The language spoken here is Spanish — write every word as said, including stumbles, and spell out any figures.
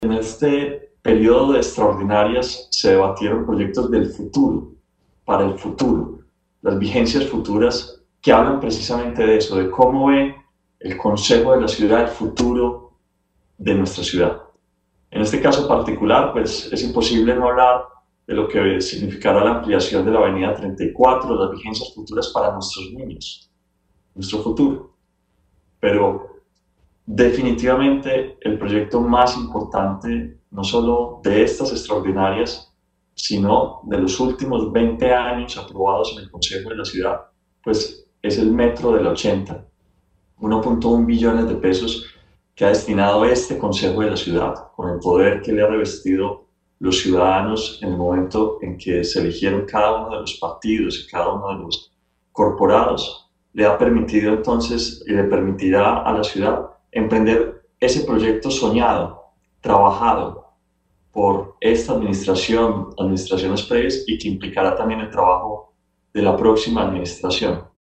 En este periodo de extraordinarias se debatieron proyectos del futuro, para el futuro, las vigencias futuras que hablan precisamente de eso, de cómo ve el Consejo de la Ciudad el futuro de nuestra ciudad. En este caso particular, pues es imposible no hablar de lo que significará la ampliación de la Avenida treinta y cuatro, las vigencias futuras para nuestros niños, nuestro futuro. Pero definitivamente el proyecto más importante, no solo de estas extraordinarias, sino de los últimos veinte años aprobados en el Consejo de la Ciudad, pues es el Metro del ochenta, uno punto uno billones de pesos que ha destinado este Consejo de la Ciudad, con el poder que le ha revestido los ciudadanos en el momento en que se eligieron cada uno de los partidos y cada uno de los corporados, le ha permitido entonces y le permitirá a la ciudad emprender ese proyecto soñado, trabajado por esta administración, administraciones previas y que implicará también el trabajo de la próxima administración.